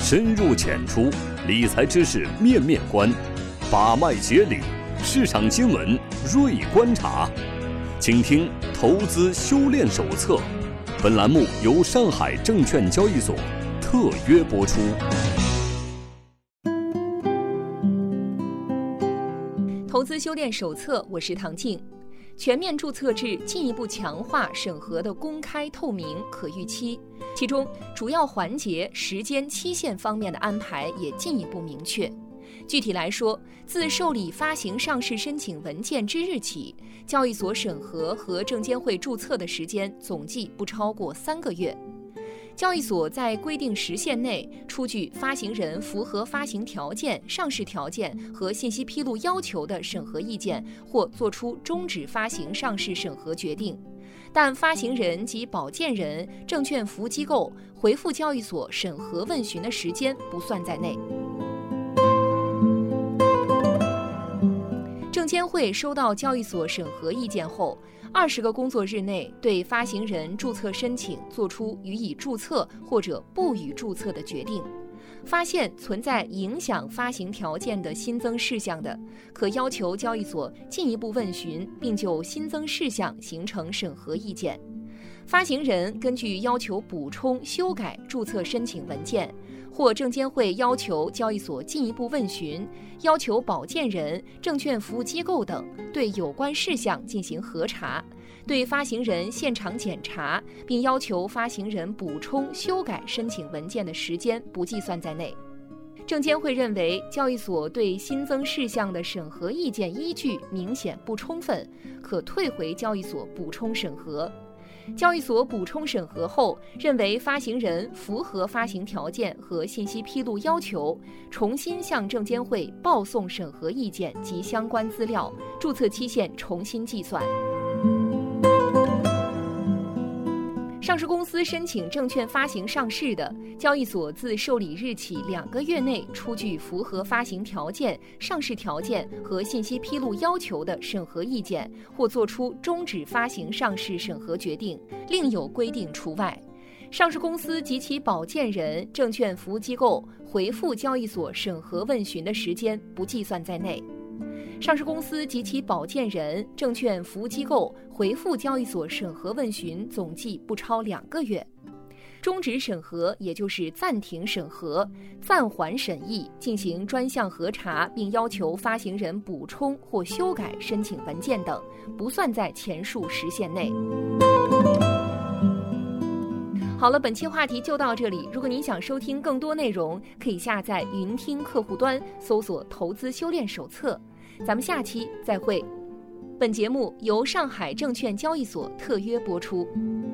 深入浅出，理财知识面面观，把脉解理，市场新闻锐观察。请听投资修炼手册。本栏目由上海证券交易所特约播出。 投资修炼手册，我是唐静。全面注册制进一步强化审核的公开透明可预期，其中主要环节、时间期限方面的安排也进一步明确。具体来说，自受理发行上市申请文件之日起，交易所审核和证监会注册的时间总计不超过3个月。交易所在规定时限内出具发行人符合发行条件、上市条件和信息披露要求的审核意见，或作出终止发行上市审核决定，但发行人及保荐人、证券服务机构回复交易所审核问询的时间不算在内。证监会收到交易所审核意见后，20个工作日内对发行人注册申请作出予以注册或者不予注册的决定。发现存在影响发行条件的新增事项的，可要求交易所进一步问询，并就新增事项形成审核意见。发行人根据要求补充、修改注册申请文件，或证监会要求交易所进一步问询，要求保荐人、证券服务机构等对有关事项进行核查，对发行人现场检查，并要求发行人补充、修改申请文件的时间不计算在内。证监会认为交易所对新增事项的审核意见依据明显不充分，可退回交易所补充审核。交易所补充审核后，认为发行人符合发行条件和信息披露要求，重新向证监会报送审核意见及相关资料，注册期限重新计算。上市公司申请证券发行上市的，交易所自受理日起2个月内出具符合发行条件、上市条件和信息披露要求的审核意见，或作出终止发行上市审核决定，另有规定除外。上市公司及其保荐人、证券服务机构回复交易所审核问询的时间不计算在内。上市公司及其保荐人、证券服务机构回复交易所审核问询总计不超2个月。终止审核也就是暂停审核、暂缓审议，进行专项核查，并要求发行人补充或修改申请文件等，不算在前述时限内。好了，本期话题就到这里。如果您想收听更多内容，可以下载云听客户端，搜索投资修炼手册。咱们下期再会。本节目由上海证券交易所特约播出。